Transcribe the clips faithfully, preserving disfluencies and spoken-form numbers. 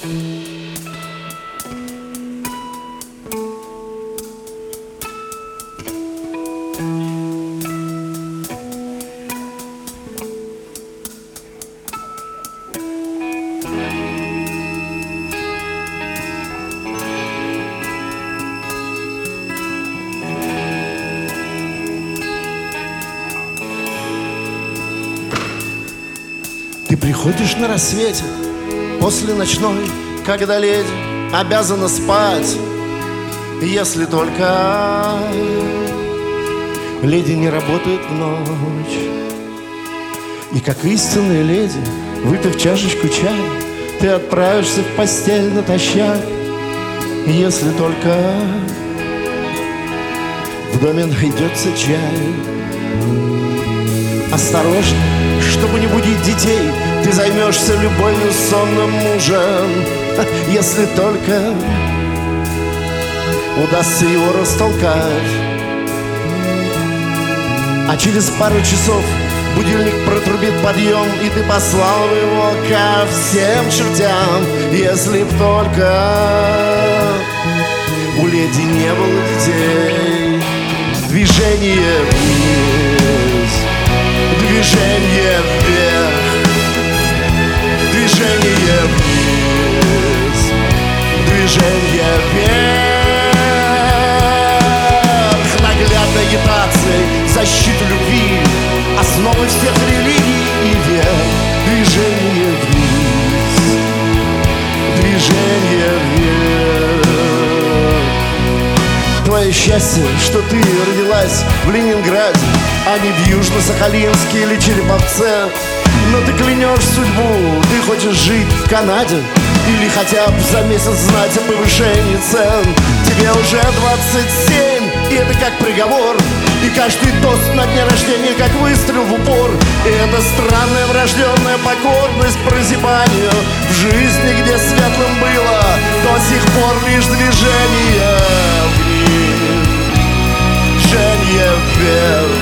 Ты приходишь на рассвете после ночной, когда леди обязана спать, если только леди не работает в ночь. И как истинная леди, выпив чашечку чая, ты отправишься в постель натощак, если только в доме найдется чай. Осторожно, чтобы не будить детей, ты займешься любовью с сонным мужем, если только удастся его растолкать. А через пару часов будильник протрубит подъем, и ты послал бы его ко всем чертям, если б только у леди не было детей. Движение вниз, движение вверх, движение вниз, движение вверх. Наглядной агитацией защиты любви, основы всех религий и вер. Движение вниз, движение вверх. Твое счастье, что ты родилась в Ленинграде, а не в Южно-Сахалинске или Череповце. Но ты клянешь судьбу, ты хочешь жить в Канаде, или хотя бы за месяц знать о повышении цен. Тебе уже двадцать семь, и это как приговор, и каждый тост на дне рождения как выстрел в упор. И это странная врожденная покорность прозябанию в жизни, где светлым было до сих пор лишь движение вниз, движение вверх,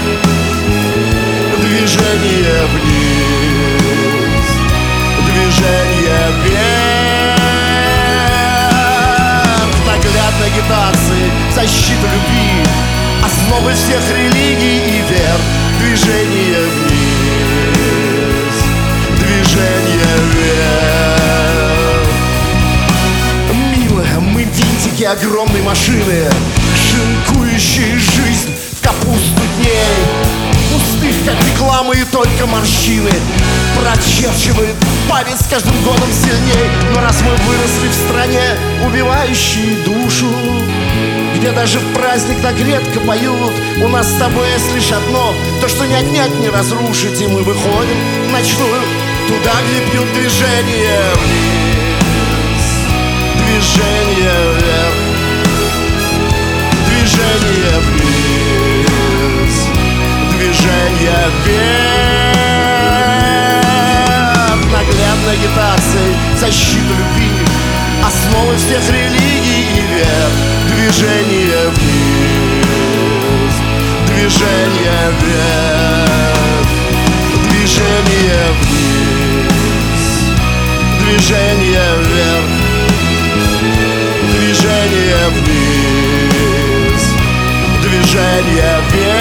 движение вниз, движение вверх. Наглядной агитации защита любви, основы всех религий и вер. Движение вниз, движение вверх. Милая, мы винтики огромной машины, шинкующие жизнь в капусту дней. Пустых, как рекламы, и только морщины прочерчивает память с каждым годом сильней. Но раз мы выросли в стране, убивающей душу, где даже в праздник так редко поют, у нас с тобой есть лишь одно, то, что не отнять, не разрушить. И мы выходим в ночную, туда, где пьют. Движение вниз, движение вверх, движение вниз, движение вверх. Наглядной агитацией защита любви, основы всех религий и вер. Движение вниз, движение вверх, движение вниз, движение вверх, движение вниз, движение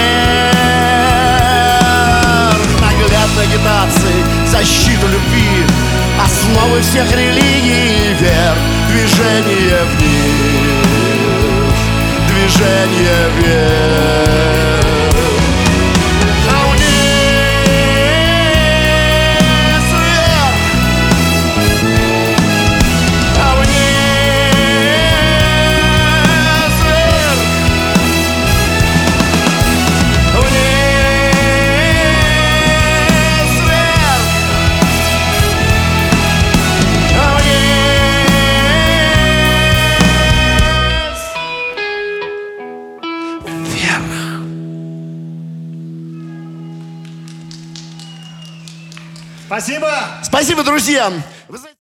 вверх. Наглядной агитацией защита любви, основы всех религий и вер. Движение вниз, движение вверх. А вниз, вверх, а вниз, вверх, вниз, вверх, а Спасибо! Спасибо, друзья! Вы знаете...